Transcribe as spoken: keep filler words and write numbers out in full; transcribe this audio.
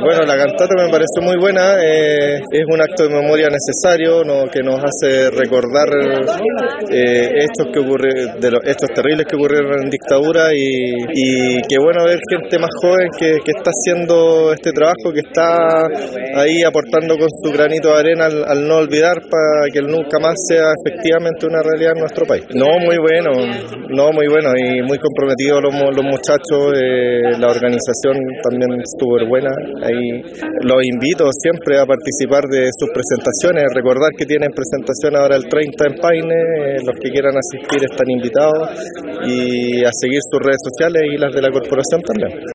Bueno, la cantata me pareció muy buena, eh, es un acto de memoria necesario, ¿no? Que nos hace recordar eh, hechos que ocurre, de los hechos terribles que ocurrieron en dictadura y, y qué bueno ver gente más joven que, que está haciendo este trabajo, que está ahí aportando con su granito de arena al, al no olvidar para que el nunca más sea efectivamente una realidad en nuestro país. No, muy bueno, no, muy bueno y muy comprometidos los, los muchachos, eh, la organización también estuvo buena. Ahí los invito siempre a participar de sus presentaciones, recordar que tienen presentación ahora el treinta en Paine, eh, los que quieran asistir están invitados y a seguir sus redes sociales y las de la corporación también.